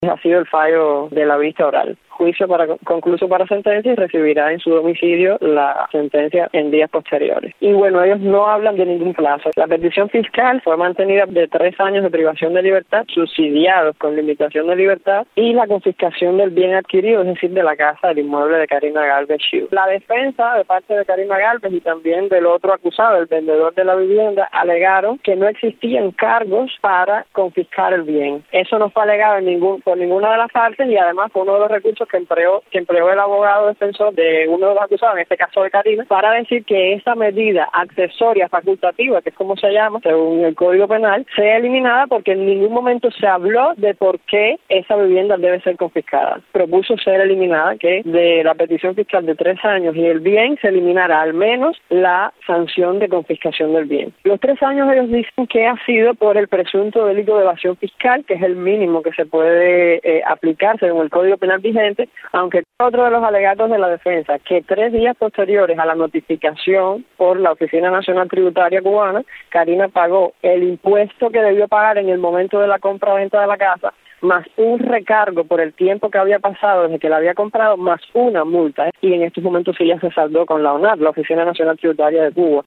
Ha sido el fallo de la vista oral. Juicio concluso para sentencia y recibirá en su domicilio la sentencia en días posteriores. Y bueno, ellos no hablan de ningún plazo. La petición fiscal fue mantenida de 3 años de privación de libertad, subsidiados con limitación de libertad, y la confiscación del bien adquirido, es decir, de la casa, del inmueble de Karina Galvez Chiu. La defensa de parte de Karina Galvez y también del otro acusado, el vendedor de la vivienda, alegaron que no existían cargos para confiscar el bien. Eso no fue alegado por ninguna de las partes y además fue uno de los recursos que empleó el abogado defensor de uno de los acusados, en este caso de Karina, para decir que esa medida accesoria facultativa, que es como se llama según el Código Penal, sea eliminada porque en ningún momento se habló de por qué esa vivienda debe ser confiscada. Propuso ser eliminada, que de la petición fiscal de 3 años y el bien se eliminara al menos la sanción de confiscación del bien. Los 3 años ellos dicen que ha sido por el presunto delito de evasión fiscal, que es el mínimo que se puede aplicar según el Código Penal vigente, aunque otro de los alegatos de la defensa, que 3 días posteriores a la notificación por la Oficina Nacional Tributaria Cubana, Karina pagó el impuesto que debió pagar en el momento de la compra-venta de la casa, más un recargo por el tiempo que había pasado desde que la había comprado, más una multa. Y en estos momentos sí ya se saldó con la ONAT, la Oficina Nacional Tributaria de Cuba.